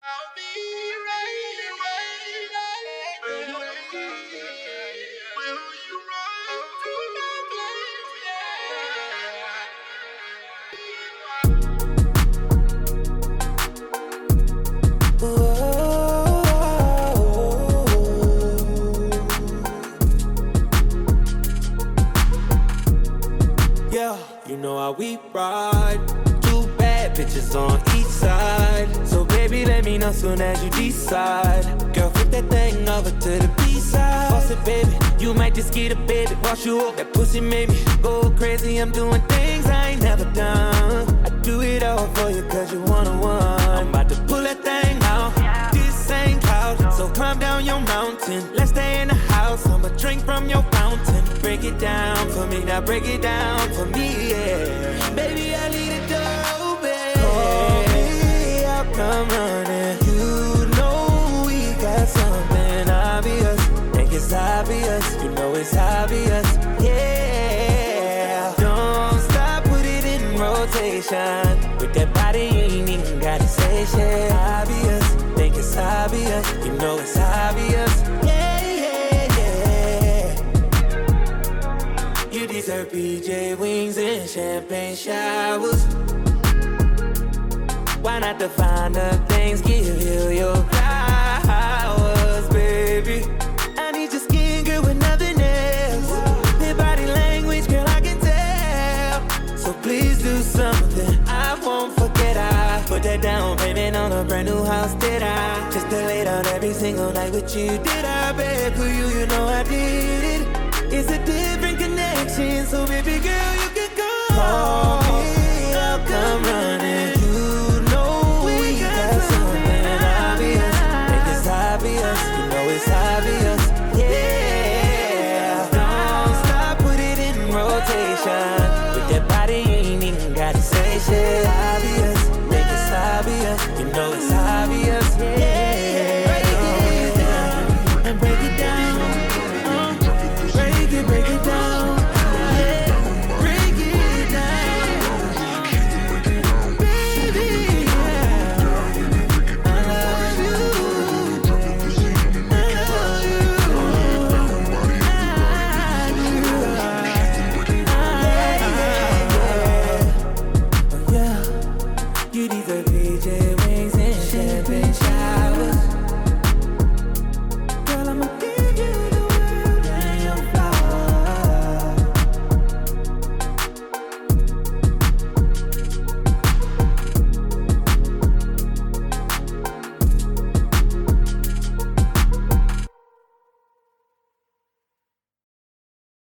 I'll be right. Will you run to my place? Yeah, you know how we ride. Two bad bitches on each side. So baby, let me know soon as you decide. Girl, flip that thing over to the B-side. Boss it, baby, you might just get a baby. Wash you up, that pussy made me go crazy. I'm doing things I ain't never done. I do it all for you cause you one-on-one. I'm about to pull that thing out. This ain't cloud, so climb down your mountain. Let's stay in the house, I'ma drink from your fountain. Break it down for me, now break it down for me, yeah. Baby, I need a dope, baby. Call me, I'll come running. You know we got something obvious. Think it's obvious, you know it's obvious, yeah. Don't stop, put it in rotation. With that body, you ain't even gotta say shit. Obvious, think it's obvious, you know it's obvious, yeah, yeah, yeah. You deserve PJ wings and champagne showers. Why not the finer things give you your flowers, baby? I need your skin, girl, with nothing else. Your body language, girl, I can tell. So please do something I won't forget. I put that down payment on a brand new house, did I? Just to lay down every single night with you, did I, babe? For you, you know I did it. It's a different connection, so baby girl, you can call me, I'll come running. You know we got something obvious. Think it's obvious, you know it's obvious, yeah. Don't stop, put it in rotation. With that body, you ain't even gotta say shit. Obvious, think it's obvious, you know it's obvious.